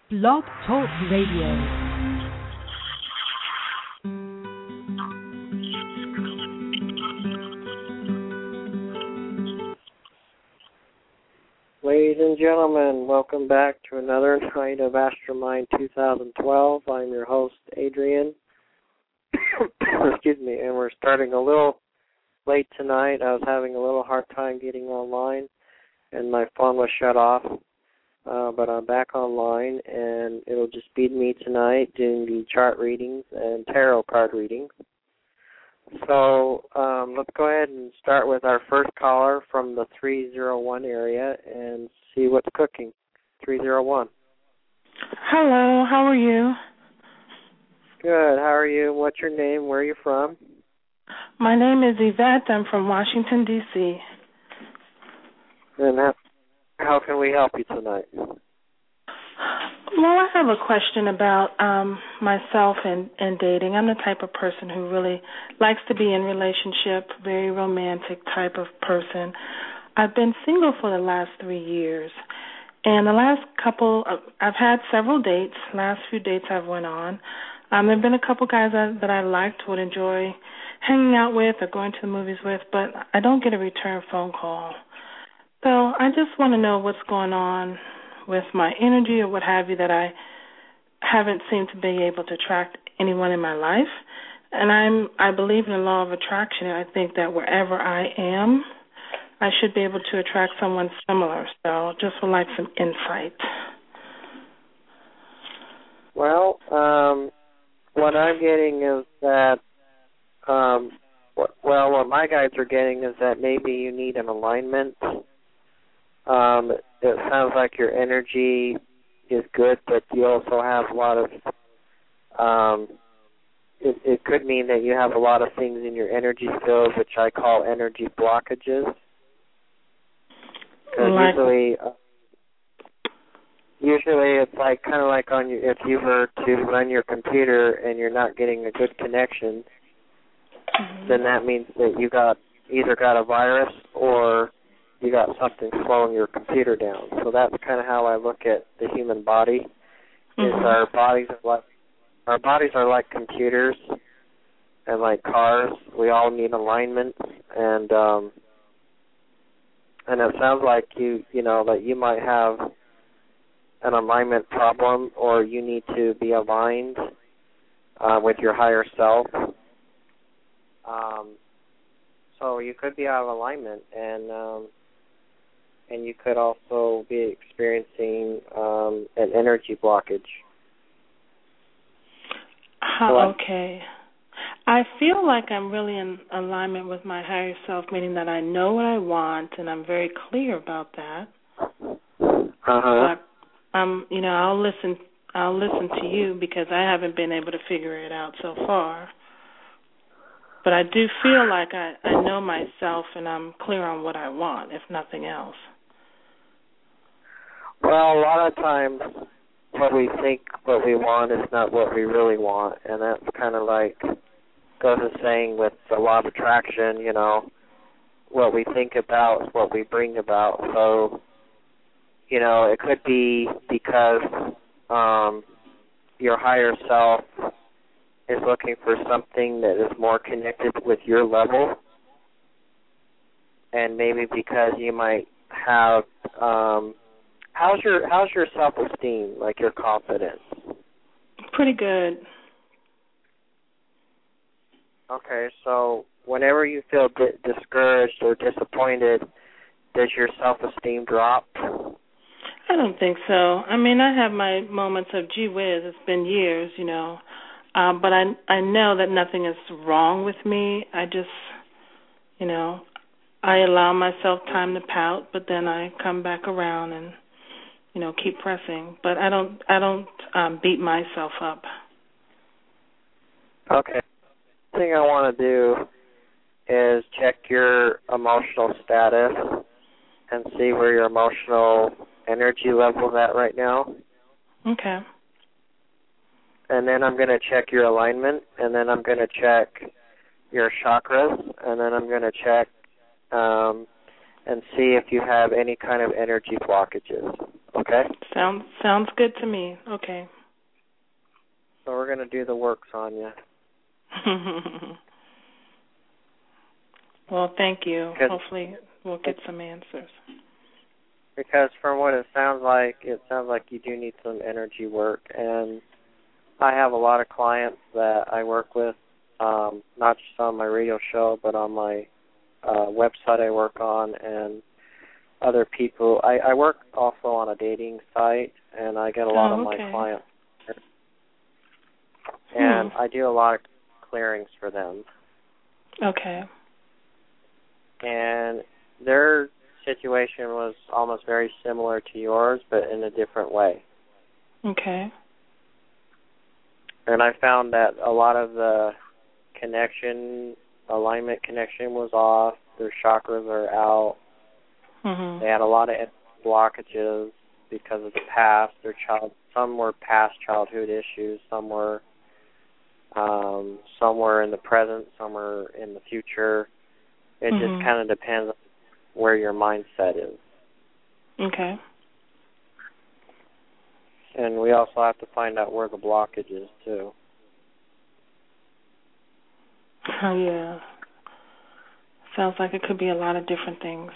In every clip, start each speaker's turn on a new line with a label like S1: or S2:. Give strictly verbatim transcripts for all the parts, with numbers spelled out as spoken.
S1: Blog Talk Radio.
S2: Ladies and gentlemen, welcome back to another night of Astramind twenty twelve. I'm your host, Adrian. Excuse me, and we're starting a little late tonight. I was having a little hard time getting online, and my phone was shut off. Uh, but I'm back online, and it'll just be me tonight doing the chart readings and tarot card readings. So um, let's go ahead and start with our first caller from the three oh one area and see what's cooking. three oh one.
S3: Hello, how are you?
S2: Good, how are you? What's your name? Where are you from?
S3: My name is Yvette. I'm from Washington, D C
S2: And how, how can we help you tonight?
S3: Well, I have a question about um, myself and, and dating. I'm the type of person who really likes to be in relationship, very romantic type of person. I've been single for the last three years. And the last couple, of, I've had several dates. Last few dates I've went on. Um, there have been a couple guys that, that I liked, would enjoy hanging out with or going to the movies with, but I don't get a return phone call. So I just want to know what's going on with my energy or what have you, that I haven't seemed to be able to attract anyone in my life. And I'm I believe in the law of attraction, and I think that wherever I am, I should be able to attract someone similar. So just would like some insight.
S2: Well, um, what I'm getting is that, um, what, well, what my guides are getting is that maybe you need an alignment. Um, it sounds like your energy is good, but you also have a lot of, um, it, it could mean that you have a lot of things in your energy field, which I call energy blockages. Because
S3: Like,
S2: usually, uh, usually it's like kind of like on your, if you were to run your computer and you're not getting a good connection, mm-hmm. then that means that you got either got a virus or you got something slowing your computer down. So that's kind of how I look at the human body. Mm-hmm. Is our bodies are like our bodies are like computers and like cars. We all need alignment, and um, and it sounds like you you know that you might have an alignment problem, or you need to be aligned uh, with your higher self. Um, so you could be out of alignment, and um, and you could also be experiencing um, an energy blockage.
S3: Uh, okay. I feel like I'm really in alignment with my higher self, meaning that I know what I want, and I'm very clear about that.
S2: Uh-huh.
S3: But, um, you know, I'll listen. I'll listen to you because I haven't been able to figure it out so far. But I do feel like I, I know myself, and I'm clear on what I want, if nothing else.
S2: Well, a lot of times what we think what we want is not what we really want, and that's kind of like goes the saying with the law of attraction, you know, what we think about is what we bring about. So, you know, it could be because um, your higher self is looking for something that is more connected with your level, and maybe because you might have um, how's your how's your self-esteem, like your confidence?
S3: Pretty good.
S2: Okay, so whenever you feel di- discouraged or disappointed, does your self-esteem drop?
S3: I don't think so. I mean, I have my moments of gee whiz. It's been years, you know, um, but I I know that nothing is wrong with me. I just, you know, I allow myself time to pout, but then I come back around and, you know, keep pressing. But I don't I don't um, beat myself up.
S2: Okay. The thing I want to do is check your emotional status and see where your emotional energy level is at right now.
S3: Okay.
S2: And then I'm going to check your alignment, and then I'm going to check your chakras, and then I'm going to check um, and see if you have any kind of energy blockages. Okay?
S3: Sounds sounds good to me. Okay.
S2: So we're going to do the works on you.
S3: Well, thank you. Hopefully we'll get some answers.
S2: Because from what it sounds like, it sounds like you do need some energy work. And I have a lot of clients that I work with, um, not just on my radio show, but on my uh, website I work on, and other people. I, I work also on a dating site, and I get a lot
S3: oh,
S2: of
S3: okay.
S2: my clients. And
S3: hmm.
S2: I do a lot of clearings for them.
S3: Okay.
S2: And their situation was almost very similar to yours, but in a different way.
S3: Okay.
S2: And I found that a lot of the connection, alignment connection was off. Their chakras are out.
S3: Mm-hmm.
S2: They had a lot of blockages because of the past. Their child, some were past childhood issues. Some were, um, some were in the present. Some were in the future. It
S3: mm-hmm.
S2: just kind of depends on where your mindset is.
S3: Okay.
S2: And we also have to find out where the blockage is, too.
S3: Oh, yeah. Sounds like it could be a lot of different things.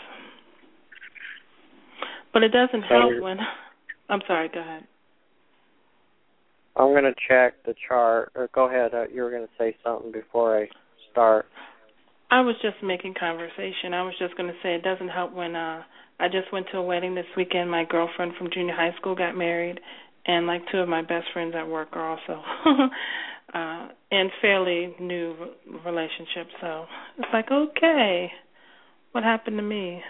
S3: But it doesn't help
S2: So,
S3: when... I'm sorry, go ahead.
S2: I'm going to check the chart. Or go ahead. Uh, you were going to say something before I start.
S3: I was just making conversation. I was just going to say it doesn't help when uh, I just went to a wedding this weekend. My girlfriend from junior high school got married, and like two of my best friends at work are also uh, in fairly new relationships. So it's like, okay, what happened to me?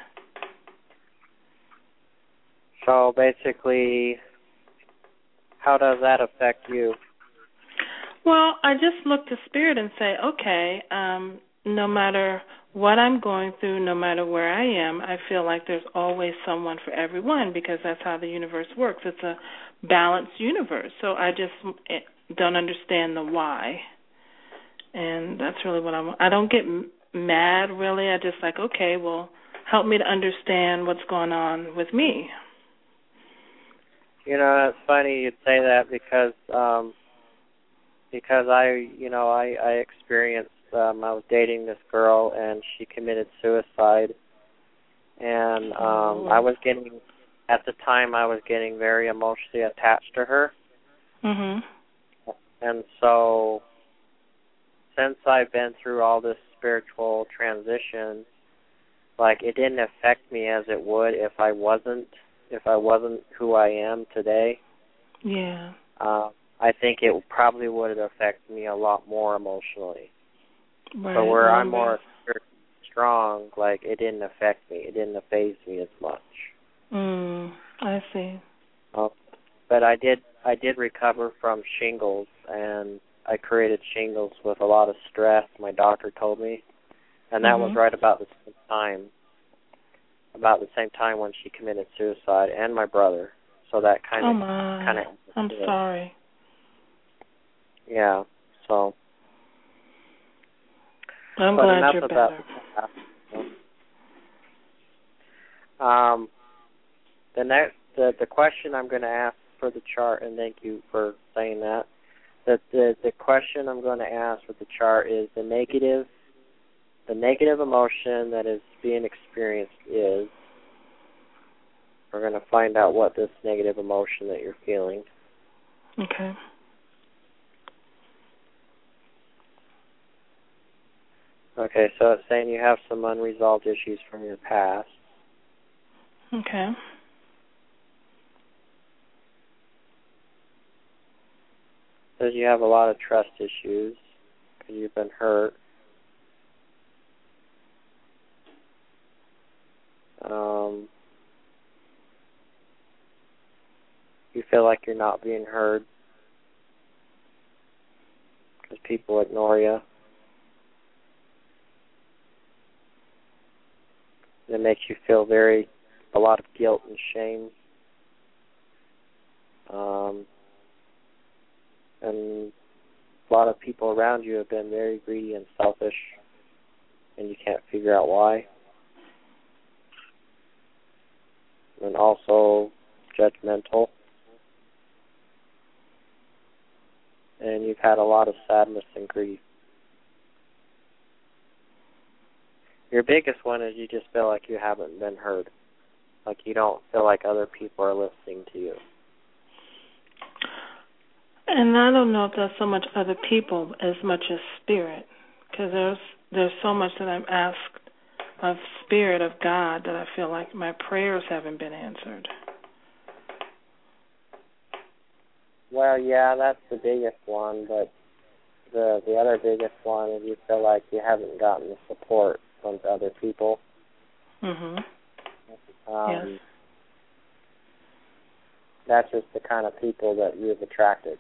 S2: So basically, how does that affect you?
S3: Well, I just look to spirit and say, okay, um, no matter what I'm going through, no matter where I am, I feel like there's always someone for everyone because that's how the universe works. It's a balanced universe. So I just don't understand the why. And that's really what I'm, I don't get mad, really. I just like, okay, well, help me to understand what's going on with me.
S2: You know, it's funny you'd say that because um, because I, you know, I, I experienced, um, I was dating this girl and she committed suicide. And um, oh. I was getting, at the time, I was getting very emotionally attached to her.
S3: Mhm.
S2: And so, since I've been through all this spiritual transition, like it didn't affect me as it would if I wasn't, if I wasn't who I am today.
S3: Yeah.
S2: Uh, I think it probably would have affected me a lot more emotionally.
S3: Right.
S2: But where
S3: right,
S2: I'm more strong, like it didn't affect me. It didn't faze me as much.
S3: Mm, I see.
S2: Uh, but I did, I did recover from shingles, and I created shingles with a lot of stress. My doctor told me, and that mm-hmm. was right about the same time. About the same time when she committed suicide, and my brother. So that kind of,
S3: oh my.
S2: kind of.
S3: I'm sorry.
S2: Yeah. So.
S3: I'm
S2: but
S3: glad
S2: enough
S3: you're
S2: about
S3: better.
S2: That. Um. The next, the the question I'm going to ask for the chart, and thank you for saying that. The the the question I'm going to ask with the chart is the negative. The negative emotion that is being experienced is, we're going to find out what this negative emotion that you're feeling.
S3: Okay.
S2: Okay, so it's saying you have some unresolved issues from your past.
S3: Okay.
S2: It says you have a lot of trust issues because you've been hurt. Um, you feel like you're not being heard because people ignore you. And it makes you feel very, a lot of guilt and shame. Um, and a lot of people around you have been very greedy and selfish, and you can't figure out why. And also judgmental. And you've had a lot of sadness and grief. Your biggest one is you just feel like you haven't been heard. Like you don't feel like other people are listening to you.
S3: And I don't know if that's so much other people as much as spirit, because there's there's so much that I'm asked of spirit of God that I feel like my prayers haven't been answered.
S2: Well, yeah, that's the biggest one, but the the other biggest one is you feel like you haven't gotten the support from other people.
S3: Mhm.
S2: Um,
S3: yes.
S2: That's just the kind of people that you've attracted.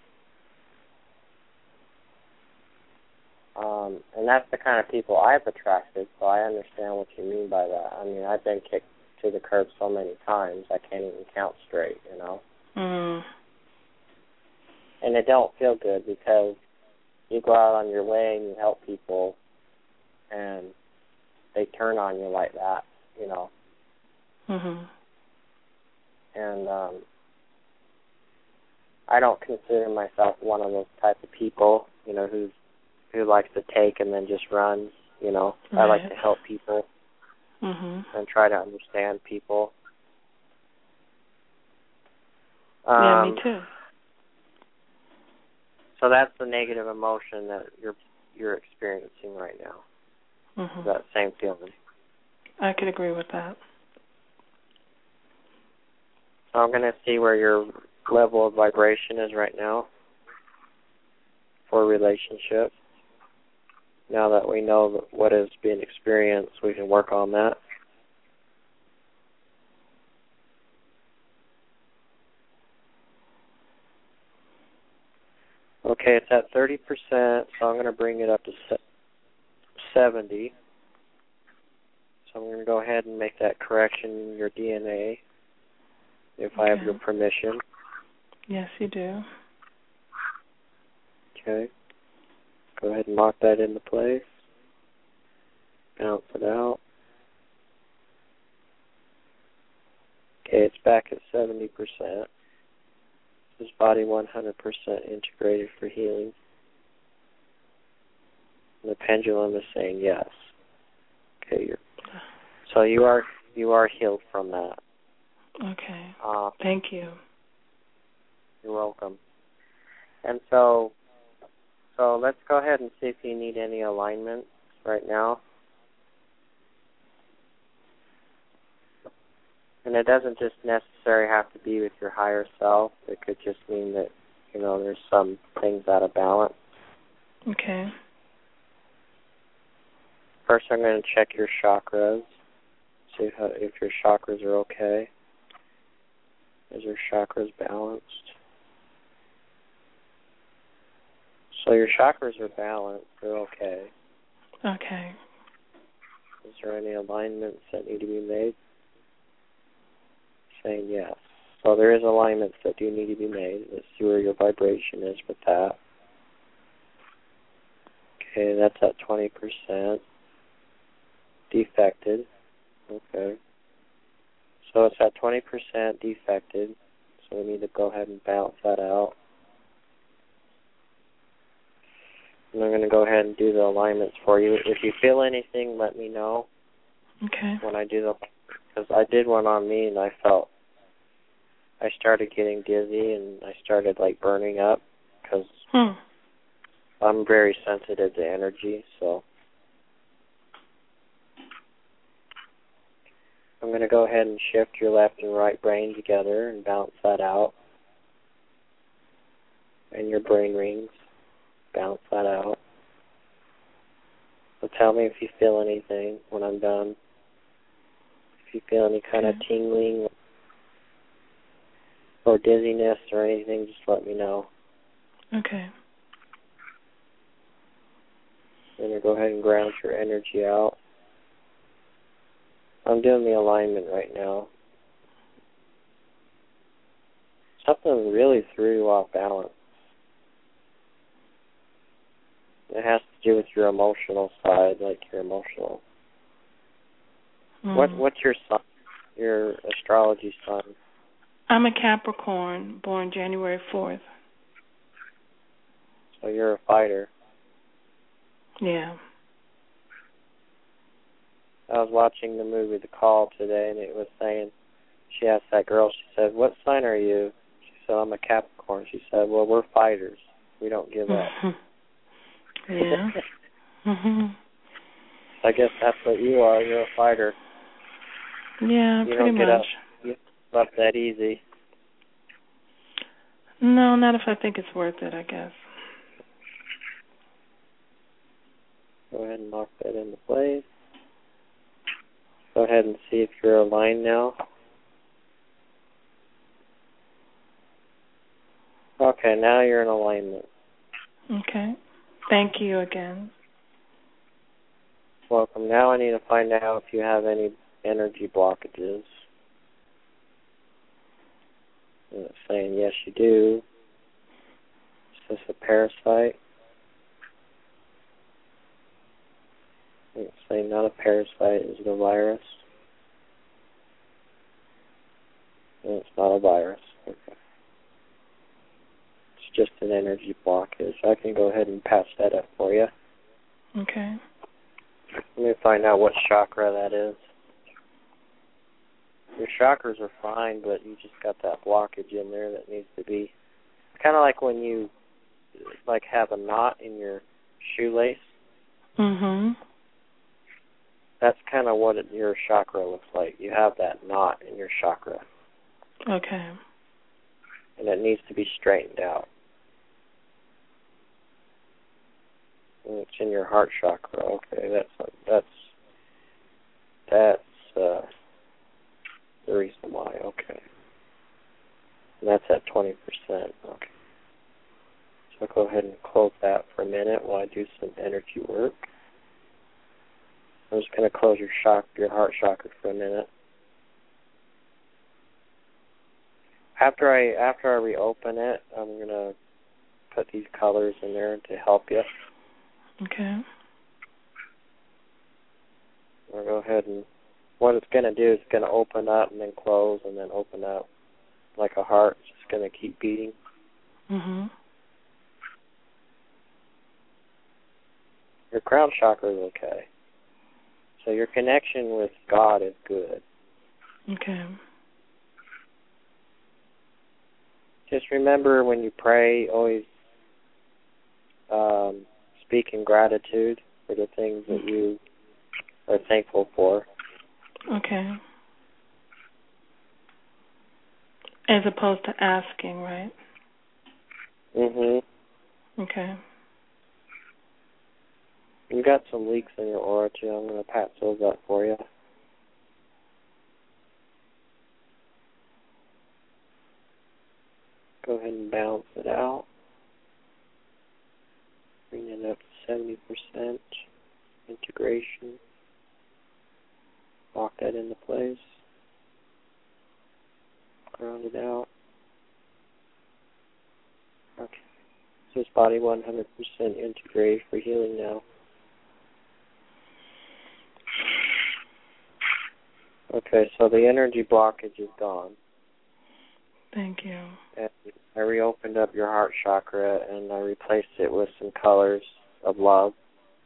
S2: Um, and that's the kind of people I've attracted, so I understand what you mean by that. I mean, I've been kicked to the curb so many times, I can't even count straight, you know.
S3: Mm.
S2: And it don't feel good because you go out on your way and you help people, and they turn on you like that, you know.
S3: Mhm.
S2: And um, I don't consider myself one of those type of people, you know, who's who likes to take and then just runs, you know.
S3: Right.
S2: I like to help people
S3: Mhm.
S2: and try to understand people.
S3: Yeah,
S2: Um,
S3: me too.
S2: So that's the negative emotion that you're you're experiencing right now.
S3: Mhm.
S2: That same feeling.
S3: I could agree with that.
S2: So I'm going to see where your level of vibration is right now for a relationship. Now that we know what is being experienced, we can work on that. Okay, it's at thirty percent, so I'm going to bring it up to seventy. So I'm going to go ahead and make that correction in your D N A, if
S3: Okay.
S2: I have your permission.
S3: Yes, you do.
S2: Okay. Go ahead and lock that into place. Bounce it out. Okay, it's back at seventy percent. This body one hundred percent integrated for healing. And the pendulum is saying yes. Okay, you're, so you are you are healed from that.
S3: Okay.
S2: Uh,
S3: Thank you.
S2: You're welcome. And so, so let's go ahead and see if you need any alignment right now. And it doesn't just necessarily have to be with your higher self. It could just mean that, you know, there's some things out of balance.
S3: Okay.
S2: First, I'm going to check your chakras, see how, if your chakras are okay. Is your chakras balanced? So your chakras are balanced. They're okay.
S3: Okay.
S2: Is there any alignments that need to be made? Saying yes. So there is alignments that do need to be made. Let's see where your vibration is with that. Okay, that's at twenty percent. Defected. Okay. So it's at twenty percent defected. So we need to go ahead and balance that out. And I'm going to go ahead and do the alignments for you. If you feel anything, let me know.
S3: Okay.
S2: When I do the, because I did one on me and I felt, I started getting dizzy and I started like burning up because
S3: hmm.
S2: I'm very sensitive to energy. So I'm going to go ahead and shift your left and right brain together and bounce that out. And your brain rings. Bounce that out. So tell me if you feel anything when I'm done. If you feel any kind
S3: okay.
S2: of tingling or dizziness or anything, just let me know.
S3: Okay.
S2: Then you go ahead and ground your energy out. I'm doing the alignment right now. Something really threw you off balance. It has to do with your emotional side, like your emotional.
S3: Mm.
S2: What What's your sun? Your astrology sign?
S3: I'm a Capricorn, born January fourth.
S2: So you're a fighter.
S3: Yeah.
S2: I was watching the movie The Call today, and it was saying, she asked that girl, she said, what sign are you? She said, I'm a Capricorn. She said, well, we're fighters. We don't give up.
S3: Yeah.
S2: I guess that's what you are. You're a fighter.
S3: Yeah,
S2: you
S3: pretty
S2: don't get
S3: much.
S2: Up, you give up that easy.
S3: No, not if I think it's worth it, I guess.
S2: Go ahead and lock that into place. Go ahead and see if you're aligned now. Okay, now you're in alignment.
S3: Okay. Thank you again.
S2: Welcome. Now I need to find out if you have any energy blockages. And it's saying yes, you do. Is this a parasite? It's saying not a parasite. Is it a virus? And it's not a virus. Okay. It's just an energy blockage. I can go ahead and patch that up for you.
S3: Okay.
S2: Let me find out what chakra that is. Your chakras are fine, but you just got that blockage in there that needs to be. Kind of like when you like have a knot in your shoelace.
S3: Mhm.
S2: That's kind of what it, your chakra looks like. You have that knot in your chakra.
S3: Okay.
S2: And it needs to be straightened out. And it's in your heart chakra. Okay, that's that's that's uh, the reason why. Okay, and that's at twenty percent. Okay, so I'll go ahead and close that for a minute while I do some energy work. I'm just going to close your shock, your heart chakra for a minute. After I after I reopen it, I'm going to put these colors in there to help you.
S3: Okay.
S2: I'll go ahead and what it's going to do is it's going to open up and then close and then open up like a heart. It's just going to keep beating.
S3: Mhm.
S2: Your crown chakra is okay. So your connection with God is good.
S3: Okay.
S2: Just remember when you pray, always um, speak in gratitude for the things that you are thankful for.
S3: Okay. As opposed to asking, right?
S2: Mm-hmm.
S3: Okay.
S2: You got some leaks in your aura, too. I'm going to patch those up for you. Go ahead and balance it out. Bring it up to seventy percent integration. Lock that into place. Ground it out. Okay. So this body one hundred percent integrated for healing now. Okay, so the energy blockage is gone.
S3: Thank you.
S2: And I reopened up your heart chakra and I replaced it with some colors of love.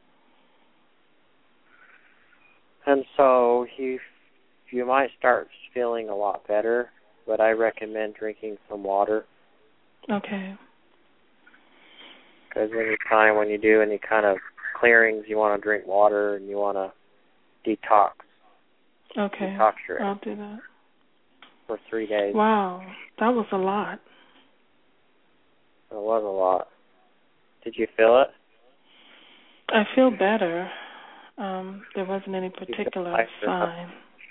S2: And so you you might start feeling a lot better, but I recommend drinking some water.
S3: Okay.
S2: Because any time when you do any kind of clearings, you want to drink water and you want to detox.
S3: Okay.
S2: Detox your
S3: I'll do that.
S2: For three days.
S3: Wow, that was a lot.
S2: It was a lot. Did you feel it?
S3: I feel better. Um, there wasn't any particular sign.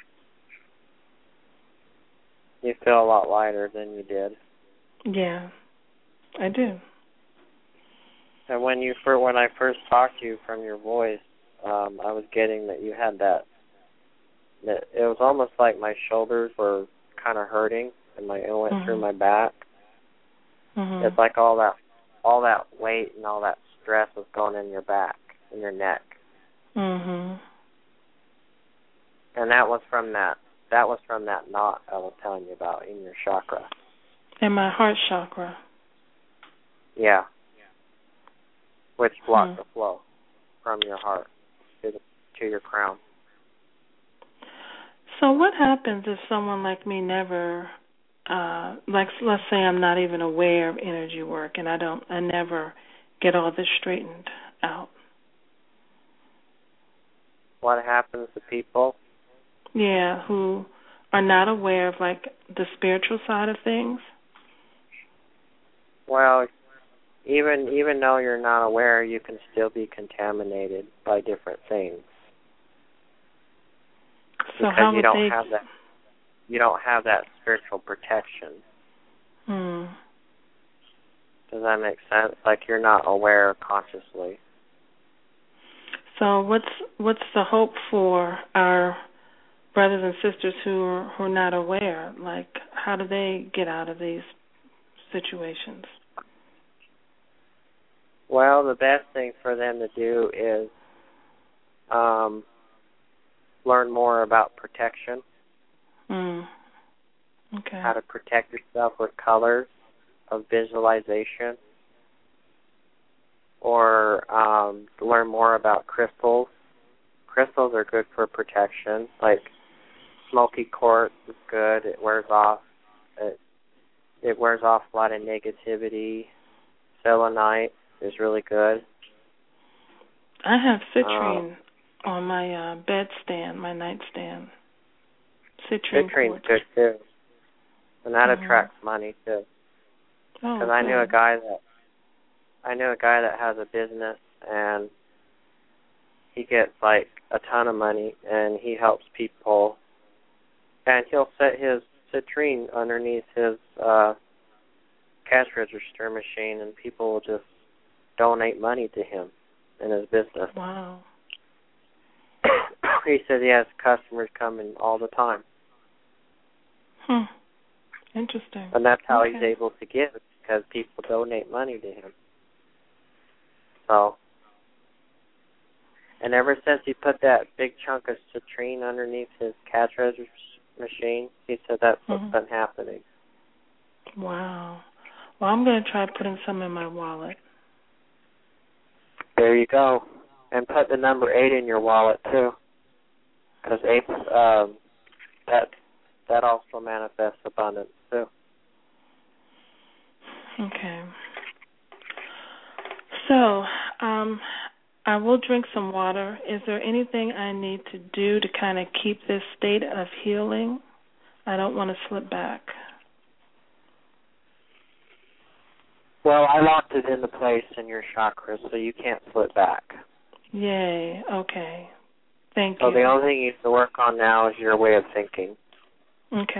S2: You feel a lot lighter than you did.
S3: Yeah, I do.
S2: And when you first, when I first talked to you from your voice, um, I was getting that you had that. That it was almost like my shoulders were kind of hurting, and my it went
S3: mm-hmm.
S2: through my back.
S3: Mm-hmm.
S2: It's like all that, all that weight and all that stress was going in your back, in your neck.
S3: Mhm.
S2: And that was from that that was from that knot I was telling you about in your chakra.
S3: In my heart chakra.
S2: Yeah. Which blocks
S3: hmm.
S2: the flow from your heart to the, to your crown.
S3: So what happens if someone like me never, uh, like let's say I'm not even aware of energy work and I don't, I never get all this straightened out?
S2: What happens to people?
S3: Yeah, who are not aware of like the spiritual side of things?
S2: Well, even even though you're not aware, you can still be contaminated by different things.
S3: So
S2: because
S3: how
S2: you
S3: would
S2: don't
S3: they...
S2: have that you don't have that spiritual protection.
S3: Hmm.
S2: Does that make sense? Like you're not aware consciously.
S3: So what's what's the hope for our brothers and sisters who are who are not aware? Like, how do they get out of these situations?
S2: Well, the best thing for them to do is um, learn more about protection.
S3: Mm. Okay.
S2: How to protect yourself with colors of visualization. Or um, learn more about crystals. Crystals are good for protection. Like smoky quartz is good. It wears off. It, it wears off a lot of negativity. Selenite is really good.
S3: I have citrine
S2: um,
S3: on my uh, bedstand, my nightstand. Citrine
S2: Citrine's
S3: quartz.
S2: good too, and that
S3: mm-hmm.
S2: attracts money too. Because
S3: oh,
S2: I knew a
S3: good.
S2: guy that I knew a guy that has a business, and he gets like a ton of money, and he helps people, and he'll set his citrine underneath his uh, cash register machine, and people will just donate money to him in his business.
S3: Wow.
S2: He said he has customers coming all the time.
S3: Hmm. Interesting.
S2: And that's how
S3: okay.
S2: he's able to give, because people donate money to him. So, and ever since he put that big chunk of citrine underneath his cash register machine, he said that's what's
S3: mm-hmm.
S2: been happening.
S3: Wow. Well, I'm going to try putting some in my wallet.
S2: There you go. And put the number eight in your wallet, too. Because eight, um, that, that also manifests abundance, too.
S3: Okay. So, um, I will drink some water. Is there anything I need to do to kind of keep this state of healing? I don't want to slip back.
S2: Well, I locked it into place in your chakras, so you can't slip back.
S3: Yay. Okay. Thank
S2: so
S3: you.
S2: So the only thing you have to work on now is your way of thinking.
S3: Okay.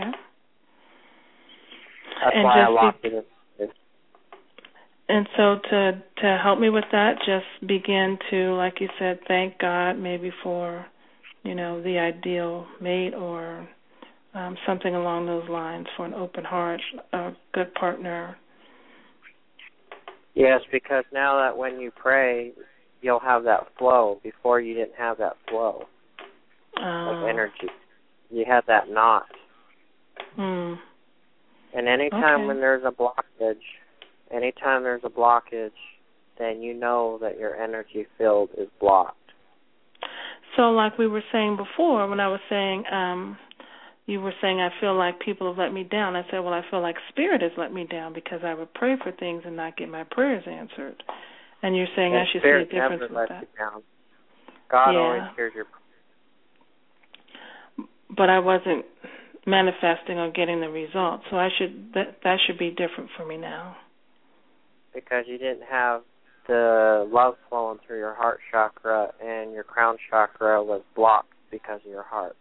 S2: That's
S3: and
S2: why I
S3: just
S2: locked
S3: be-
S2: it in place.
S3: And so to to help me with that, just begin to, like you said, thank God maybe for, you know, the ideal mate or um, something along those lines, for an open heart, a good partner.
S2: Yes, because now that when you pray, you'll have that flow. Before you didn't have that flow
S3: uh,
S2: of energy. You had that knot.
S3: Hmm.
S2: And anytime
S3: okay.
S2: when there's a blockage, anytime there's a blockage, then you know that your energy field is blocked.
S3: So like we were saying before, when I was saying, um, you were saying I feel like people have let me down. I said, well, I feel like Spirit has let me down because I would pray for things and not get my prayers answered. And you're saying
S2: and
S3: I should
S2: Spirit
S3: see a difference
S2: never
S3: with
S2: lets
S3: that.
S2: you down. God
S3: yeah.
S2: always hears your
S3: But I wasn't manifesting or getting the results, so I should that that should be different for me now.
S2: Because you didn't have the love flowing through your heart chakra, and your crown chakra was blocked because of your heart.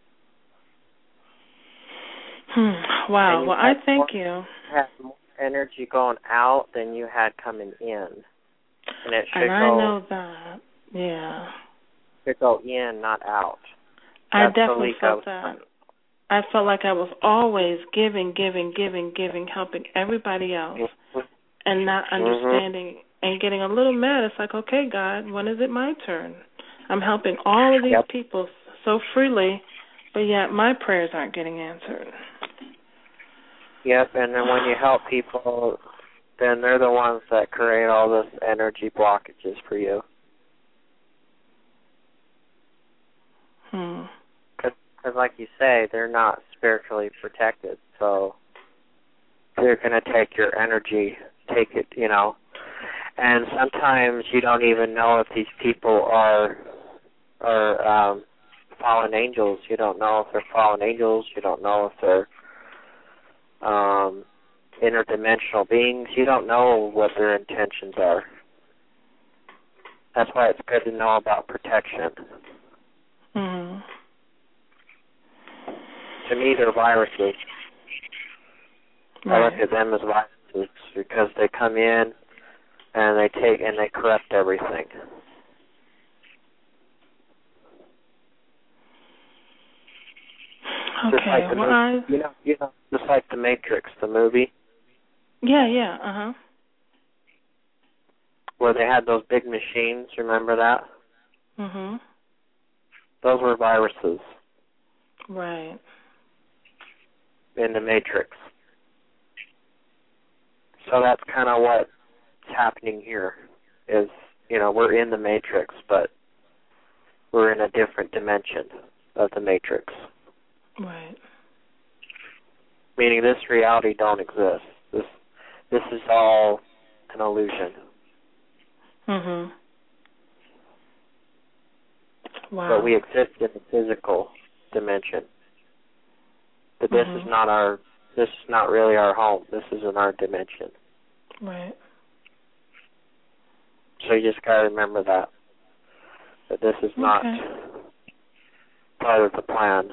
S3: Hmm. Wow. Well, I thank
S2: more,
S3: you.
S2: You had more energy going out than you had coming in, and it should
S3: and I
S2: go.
S3: know that. Yeah.
S2: It should go in, not out.
S3: I
S2: That's
S3: definitely felt that. I felt like I was always giving, giving, giving, giving, helping everybody else, and not understanding mm-hmm. and getting a little mad. It's like, okay, God, when is it my turn? I'm helping all of these
S2: yep.
S3: people so freely, but yet my prayers aren't getting answered.
S2: Yep, and then when you help people, then they're the ones that create all this energy blockages for you.
S3: Hmm.
S2: Because like you say, they're not spiritually protected, so they're going to take your energy, take it, you know. And sometimes you don't even know if these people are are um, fallen angels. You don't know if they're fallen angels. You don't know if they're um, interdimensional beings. You don't know what their intentions are. That's why it's good to know about protection.
S3: Mm-hmm.
S2: To me, they're viruses.
S3: Right.
S2: I look at them as viruses because they come in and they take and they corrupt everything.
S3: Okay.
S2: Just like the
S3: well,
S2: movie,
S3: I...
S2: you know, you know, just like the Matrix, the movie.
S3: Yeah, yeah, uh huh.
S2: Where they had those big machines. Remember that?
S3: Mhm.
S2: Those were viruses.
S3: Right.
S2: In the Matrix. So that's kind of what's happening here. Is you know we're in the Matrix, but we're in a different dimension of the Matrix.
S3: Right.
S2: Meaning this reality don't exist. This this is all an illusion.
S3: Mhm. Wow.
S2: But we exist in the physical dimension. But this
S3: mm-hmm.
S2: is not our. This is not really our home. This is in our dimension.
S3: Right.
S2: So you just gotta remember that. That this is not
S3: okay.
S2: part of the plan.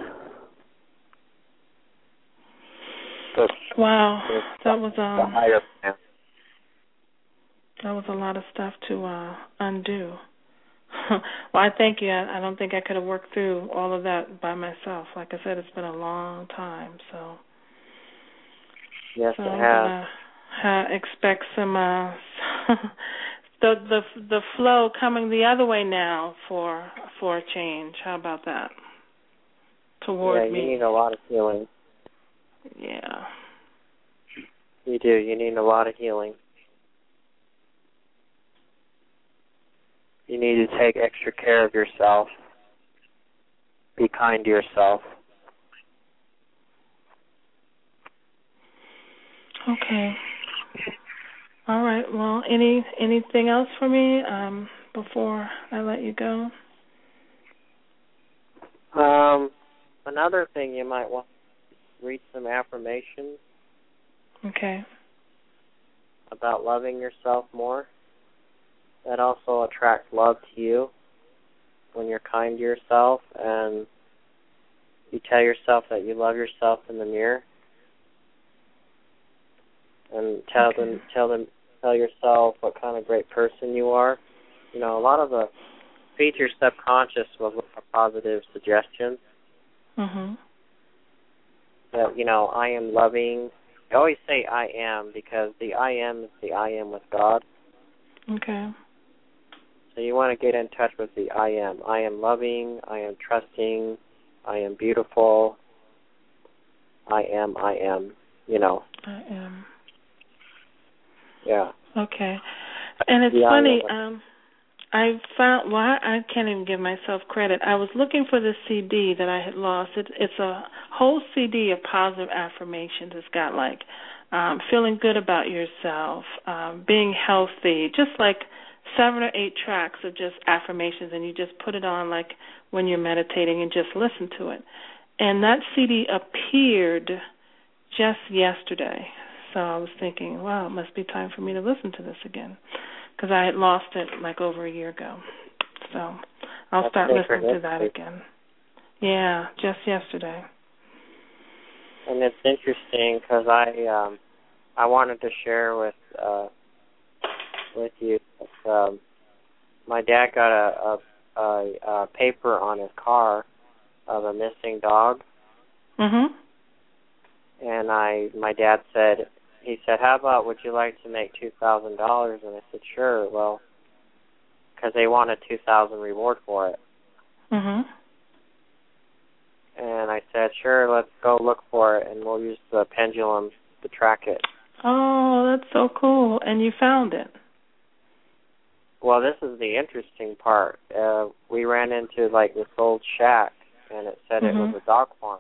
S2: So
S3: wow. That was um.
S2: the higher plan.
S3: That was a lot of stuff to uh, undo. Well, I thank you. I, I don't think I could have worked through all of that by myself. Like I said, it's been a long time, so.
S2: Yes,
S3: so
S2: it
S3: I'm
S2: has.
S3: gonna ha- expect some uh, the the the flow coming the other way now for for a change. How about that? Toward
S2: yeah, you
S3: me.
S2: need a lot of healing.
S3: Yeah.
S2: You do. You need a lot of healing. You need to take extra care of yourself. Be kind to yourself.
S3: Okay. All right. Well, any anything else for me um, before I let you go?
S2: Um, another thing you might want to read some affirmations.
S3: Okay.
S2: About loving yourself more. That also attracts love to you when you're kind to yourself and you tell yourself that you love yourself in the mirror. And tell
S3: okay.
S2: them, tell them, tell yourself what kind of great person you are. You know, a lot of the feed your subconscious with positive suggestions.
S3: Mhm.
S2: That you know, I am loving. I always say I am because the I am is the I am with God.
S3: Okay.
S2: So you want to get in touch with the I am. I am loving. I am trusting. I am beautiful. I am. I am. You know.
S3: I am.
S2: Yeah.
S3: Okay. And it's
S2: yeah,
S3: funny, um, I found, well, I, I can't even give myself credit. I was looking for this C D that I had lost. It, it's a whole C D of positive affirmations. It's got like um, feeling good about yourself, um, being healthy, just like seven or eight tracks of just affirmations, and you just put it on like when you're meditating and just listen to it. And that C D appeared just yesterday. So I was thinking, wow, it must be time for me to listen to this again, because I had lost it like over a year ago. So I'll
S2: That's
S3: start listening to that
S2: history.
S3: again. Yeah, just yesterday.
S2: And it's interesting because I um, I wanted to share with uh, with you. Um, my dad got a, a, a, a paper on his car of a missing dog.
S3: Mhm.
S2: And I, my dad said, he said, how about would you like to make two thousand dollars? And I said, sure. Well, because they wanted two thousand reward for it.
S3: Mhm.
S2: And I said, sure, let's go look for it, and we'll use the pendulum to track it.
S3: Oh, that's so cool. And you found it.
S2: Well, this is the interesting part. Uh, we ran into, like, this old shack, and it said
S3: mm-hmm.
S2: it was a dog farm.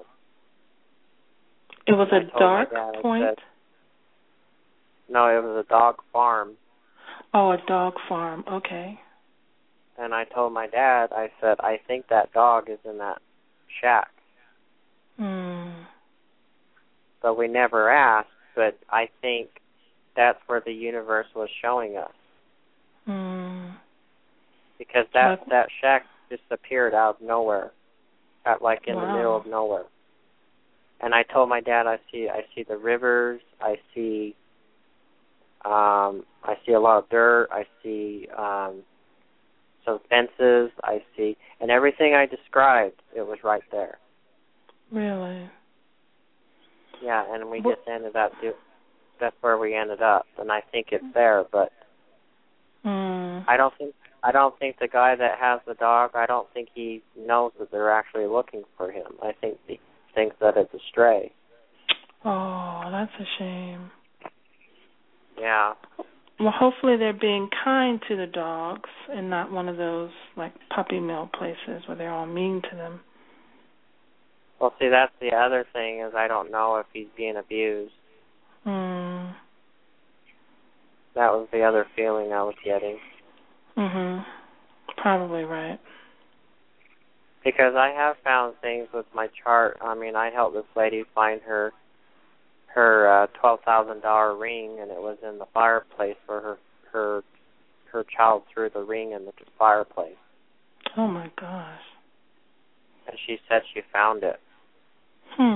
S3: It was
S2: and
S3: a dark
S2: dad,
S3: point?
S2: Said, no, it was a dog farm.
S3: Oh, a dog farm. Okay.
S2: And I told my dad, I said, I think that dog is in that shack.
S3: Mm.
S2: But we never asked, but I think that's where the universe was showing us.
S3: Mm.
S2: Because that,
S3: like,
S2: that shack just appeared out of nowhere, at, like in
S3: wow.
S2: the middle of nowhere. And I told my dad, I see I see the rivers, I see um, I see a lot of dirt, I see um, some fences, I see, and everything I described, it was right there.
S3: Really?
S2: Yeah, and we
S3: what?
S2: just ended up, do, that's where we ended up, and I think it's there, but
S3: mm.
S2: I don't think I don't think the guy that has the dog, I don't think he knows that they're actually looking for him. I think he thinks that it's a stray.
S3: Oh, that's a shame.
S2: Yeah.
S3: Well, hopefully they're being kind to the dogs and not one of those, like, puppy mill places where they're all mean to them.
S2: Well, see, that's the other thing is I don't know if he's being abused.
S3: Mm.
S2: That was the other feeling I was getting.
S3: Mhm. Probably right.
S2: Because I have found things with my chart. I mean, I helped this lady find her her uh, twelve thousand dollar ring, and it was in the fireplace where her her her child threw the ring in the fireplace.
S3: Oh my gosh!
S2: And she said she found it.
S3: Hmm.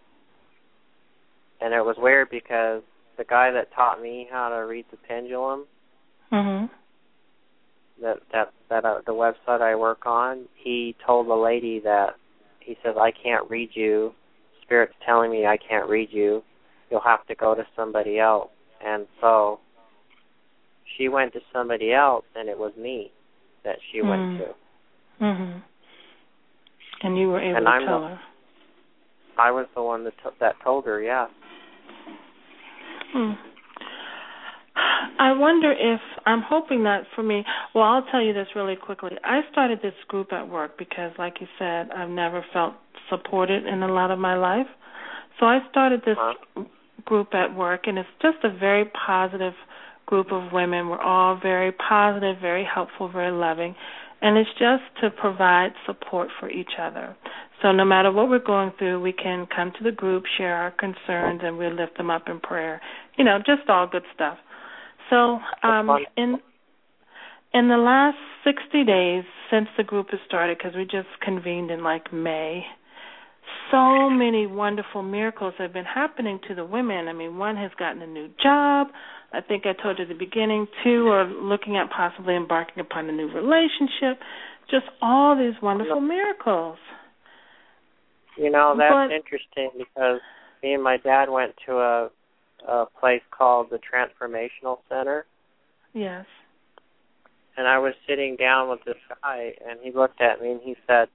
S2: And it was weird because the guy that taught me how to read the pendulum.
S3: Mhm.
S2: that that that uh, the website I work on, he told the lady that he says, I can't read you. Spirit's telling me I can't read you. You'll have to go to somebody else. And so she went to somebody else, and it was me that she mm. went to.
S3: Mhm. And you were able
S2: and
S3: to
S2: I'm
S3: tell
S2: the,
S3: her.
S2: I was the one that t- that told her, yeah.
S3: Hmm. I wonder if, I'm hoping that for me, well, I'll tell you this really quickly. I started this group at work because, like you said, I've never felt supported in a lot of my life. So I started this huh? group at work, and it's just a very positive group of women. We're all very positive, very helpful, very loving, and it's just to provide support for each other. So no matter what we're going through, we can come to the group, share our concerns, and we lift them up in prayer. You know, just all good stuff. So um, in in the last sixty days since the group has started, because we just convened in like May, so many wonderful miracles have been happening to the women. I mean, one has gotten a new job. I think I told you at the beginning. Two are looking at possibly embarking upon a new relationship. Just all these wonderful miracles.
S2: You know, that's
S3: but,
S2: interesting because me and my dad went to a a place called the Transformational Center.
S3: Yes.
S2: And I was sitting down with this guy, and he looked at me and he said,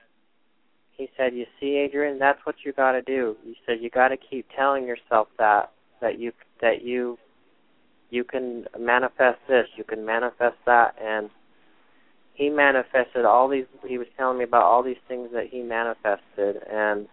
S2: he said, you see, Adrian, that's what you got to do. He said, you got to keep telling yourself that, that you that you you can manifest this, you can manifest that. And he manifested all these, he was telling me about all these things that he manifested. And,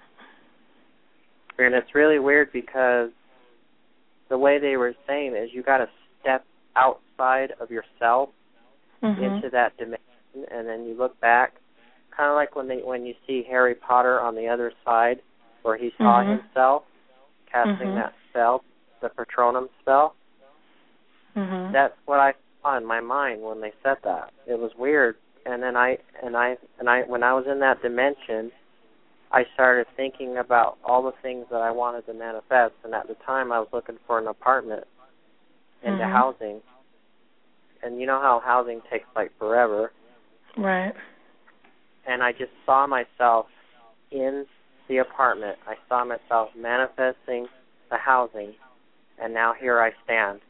S2: and it's really weird because the way they were saying is you got to step outside of yourself mm-hmm. into that dimension, and then you look back, kind of like when they when you see Harry Potter on the other side, where he saw mm-hmm. himself casting mm-hmm. that spell, the Patronum spell.
S3: Mm-hmm.
S2: That's what I saw in my mind when they said that. It was weird, and then I and I and I when I was in that dimension, I started thinking about all the things that I wanted to manifest, and at the time I was looking for an apartment into mm-hmm. housing. And you know how housing takes like forever.
S3: Right.
S2: And I just saw myself in the apartment. I saw myself manifesting the housing, and now here I stand.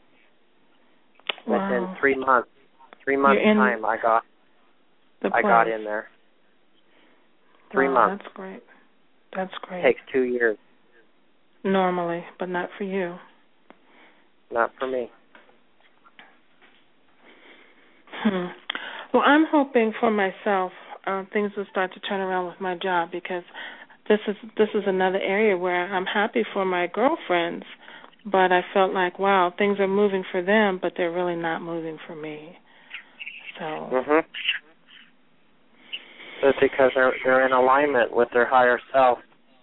S3: Wow.
S2: Within three months, three months time, I got
S3: the
S2: I got in there. Three
S3: wow,
S2: months.
S3: That's great. That's great.
S2: It takes two years.
S3: Normally, but not for you.
S2: Not for me.
S3: Hmm. Well, I'm hoping for myself uh, things will start to turn around with my job, because this is this is another area where I'm happy for my girlfriends, but I felt like, wow, things are moving for them, but they're really not moving for me. So.
S2: Mhm. It's because they're they're in alignment with their higher self.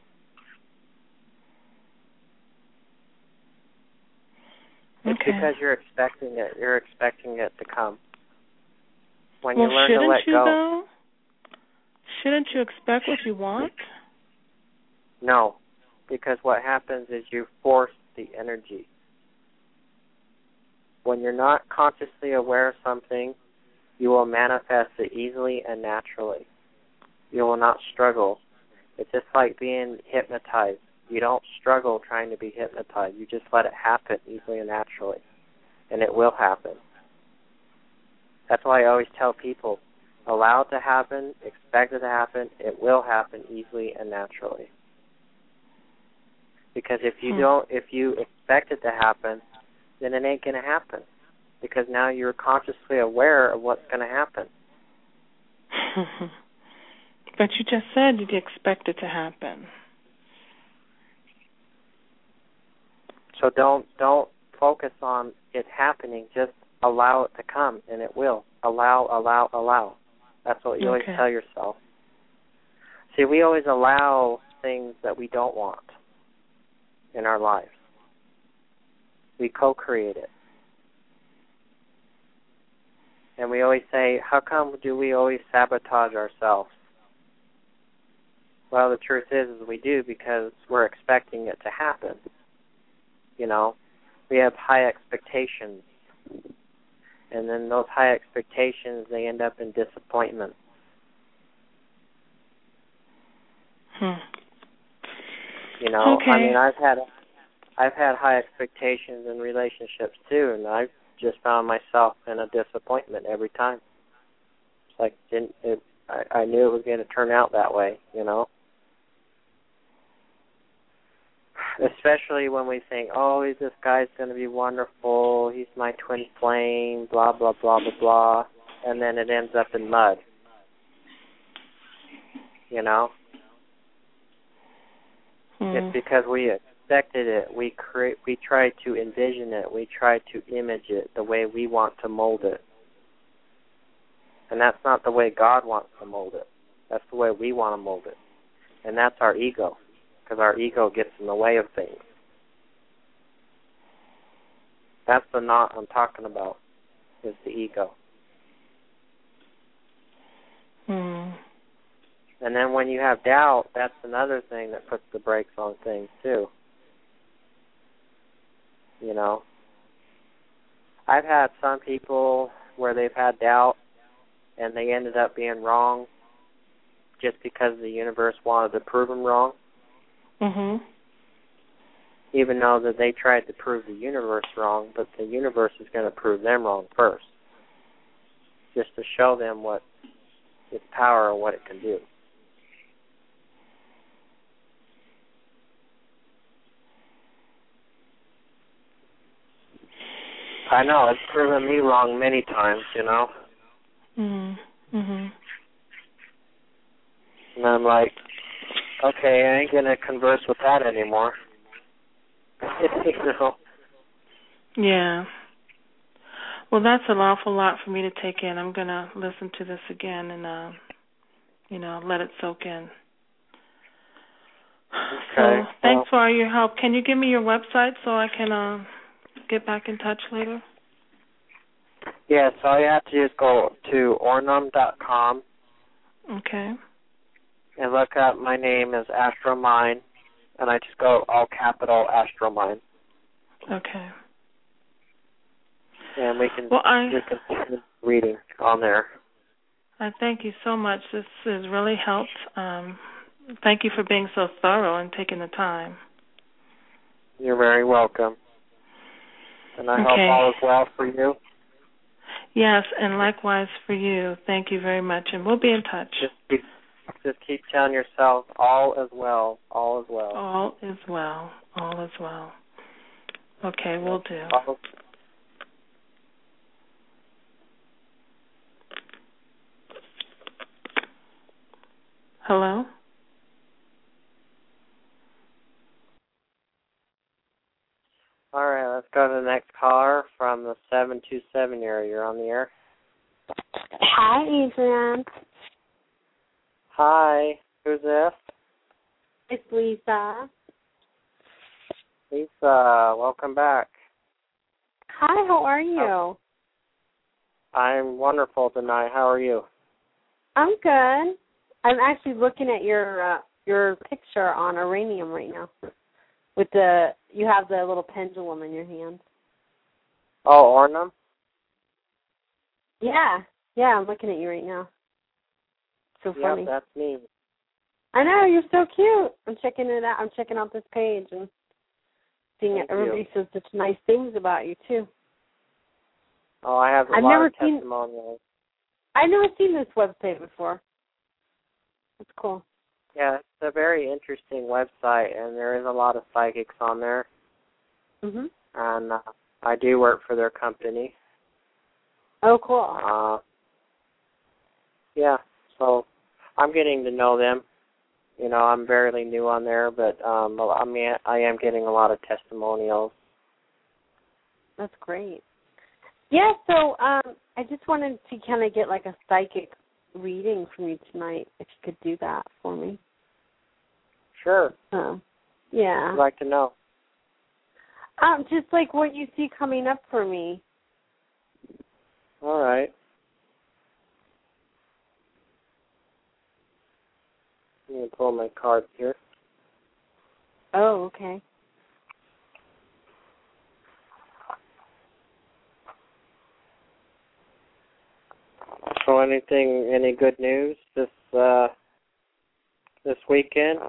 S3: Okay.
S2: It's because you're expecting it. You're expecting it to come. When
S3: well,
S2: you learn to let
S3: you,
S2: go.
S3: Though? Shouldn't you expect what you want?
S2: No, because what happens is you force the energy. When you're not consciously aware of something, you will manifest it easily and naturally. You will not struggle. It's just like being hypnotized. You don't struggle trying to be hypnotized. You just let it happen easily and naturally, and it will happen. That's why I always tell people, allow it to happen, expect it to happen, it will happen easily and naturally. Because if you
S3: hmm.
S2: don't, if you expect it to happen, then it ain't going to happen. Because now you're consciously aware of what's going to happen.
S3: But you just said you'd expect it to happen.
S2: So don't don't focus on it happening. Just allow it to come, and it will. Allow, allow, allow. That's what you
S3: okay.
S2: always tell yourself. See, we always allow things that we don't want in our lives. We co-create it. And we always say, how come do we always sabotage ourselves? Well, the truth is, is we do because we're expecting it to happen. You know, we have high expectations. And then those high expectations, they end up in disappointment.
S3: Hmm.
S2: You know,
S3: okay.
S2: I mean, I've had I've had high expectations in relationships too, and I've just found myself in a disappointment every time. It's like didn't it, I, I knew it was going to turn out that way, you know. Especially when we think, oh, this guy's going to be wonderful, he's my twin flame, blah, blah, blah, blah, blah, and then it ends up in mud. You know?
S3: Hmm.
S2: It's because we expected it. We create, we try to envision it. We try to image it the way we want to mold it. And that's not the way God wants to mold it. That's the way we want to mold it. And that's our ego, because our ego gets in the way of things. That's the knot I'm talking about, is the ego.
S3: Hmm.
S2: And then when you have doubt, that's another thing that puts the brakes on things too. You know, I've had some people where they've had doubt and they ended up being wrong just because the universe wanted to prove them wrong.
S3: Mhm.
S2: Even though that they tried to prove the universe wrong, but the universe is going to prove them wrong first, just to show them what its power and what it can do. I know, it's proven me wrong many times, you know.
S3: Mhm. Mhm.
S2: And I'm like, okay, I ain't gonna converse with that anymore. You know.
S3: Yeah. Well, that's an awful lot for me to take in. I'm gonna listen to this again and, uh, you know, let it soak in.
S2: Okay.
S3: So, thanks
S2: well,
S3: for all your help. Can you give me your website so I can uh, get back in touch later?
S2: Yes, all you have to do is go to ornum dot com.
S3: Okay.
S2: And look up my name as Astromine, and I just go all capital Astromine.
S3: Okay.
S2: And we can
S3: well, I,
S2: we can continue reading on there.
S3: I thank you so much. This has really helped. Um, thank you for being so thorough and taking the time.
S2: You're very welcome. And I
S3: okay.
S2: hope all is well for you.
S3: Yes, and likewise for you. Thank you very much, and we'll be in touch.
S2: Just be, just keep telling yourself, all is well, all is well.
S3: All is well, all is well. Okay, we'll do.
S2: All
S3: Hello?
S2: All right, let's go to the next caller from the seven two seven area. You're on the air.
S4: Hi, Adrian.
S2: Hi, who's this?
S4: It's Lisa.
S2: Lisa, welcome back.
S4: Hi, how are you?
S2: Oh, I'm wonderful tonight. How are you?
S4: I'm good. I'm actually looking at your uh, your picture on Uranium right now. With the you have the little pendulum in your hand.
S2: Oh, Ornum?
S4: Yeah, yeah. I'm looking at you right now. So funny.
S2: Yep, that's me.
S4: I know, you're so cute. I'm checking it out. I'm checking out this page and seeing
S2: Thank
S4: it. Everybody
S2: you.
S4: says such nice things about you too.
S2: Oh, I have a
S4: I've
S2: lot
S4: never
S2: of
S4: seen-
S2: testimonials.
S4: I've never seen this website before. It's cool.
S2: Yeah, it's a very interesting website, and there is a lot of psychics on there.
S4: Mhm.
S2: And uh, I do work for their company.
S4: Oh, cool.
S2: Uh, yeah, so I'm getting to know them. You know, I'm barely new on there, but um, I mean, I am getting a lot of testimonials.
S4: That's great. Yeah, so um, I just wanted to kind of get like a psychic reading from you tonight, if you could do that for me.
S2: Sure.
S4: Uh, yeah.
S2: I'd like to know.
S4: Um, just like what you see coming up for me.
S2: All right. Let me pull my cards here.
S4: Oh, okay.
S2: So, anything, any good news this uh, this weekend?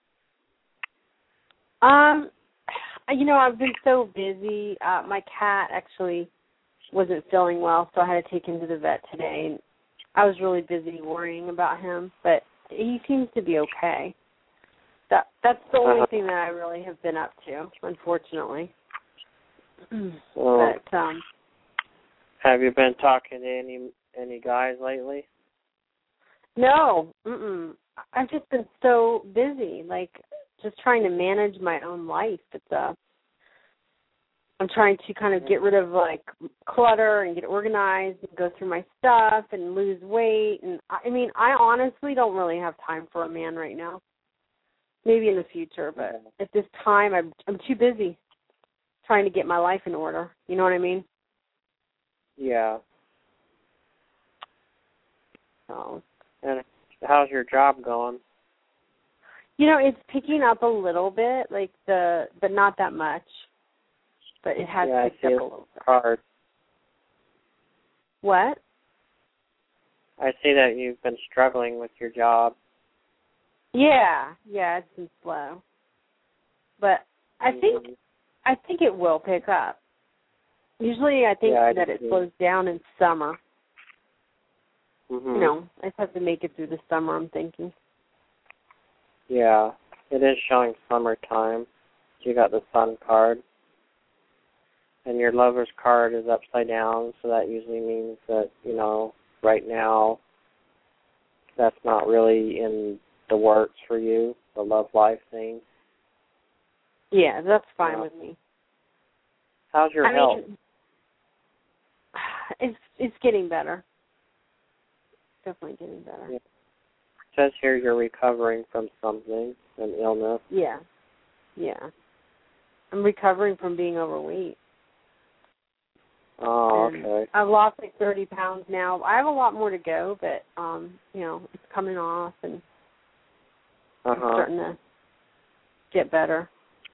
S4: Um, you know, I've been so busy. Uh, my cat actually wasn't feeling well, so I had to take him to the vet today. And I was really busy worrying about him, but he seems to be okay. That that's the only
S2: Uh-huh.
S4: thing that I really have been up to, unfortunately.
S2: Well,
S4: but um,
S2: have you been talking to any any guys lately?
S4: no, mm-mm. I've just been so busy, like just trying to manage my own life. It's uh, I'm trying to kind of get rid of like clutter and get organized and go through my stuff and lose weight. And I mean, I honestly don't really have time for a man right now. Maybe in the future, but at this time, I'm I'm too busy trying to get my life in order. You know what I mean?
S2: Yeah.
S4: So,
S2: And how's your job going?
S4: you know, it's picking up a little bit, like the, but not that much. But it has
S2: yeah,
S4: picked
S2: I see
S4: up a little bit.
S2: Card.
S4: What?
S2: I see that you've been struggling with your job.
S4: Yeah, yeah, it's been slow. But I think
S2: Mhm.
S4: I think it will pick up. Usually, I think
S2: Yeah, I
S4: that
S2: do
S4: it
S2: too.
S4: slows down in summer.
S2: Mhm.
S4: You know, I just have to make it through the summer, I'm thinking.
S2: Yeah, it is showing summertime. You got the sun card. And your lover's card is upside down, so that usually means that, you know, right now that's not really in the works for you, the love life thing.
S4: Yeah, that's fine
S2: Yeah.
S4: with me.
S2: How's your
S4: I
S2: health?
S4: mean, it's it's getting better. Definitely getting better.
S2: Yeah. It says here you're recovering from something, an illness.
S4: Yeah. Yeah. I'm recovering from being overweight.
S2: Oh,
S4: And
S2: okay.
S4: I've lost like thirty pounds now. I have a lot more to go, but, um, you know, it's coming off and
S2: Uh
S4: it's
S2: huh.
S4: starting to get better.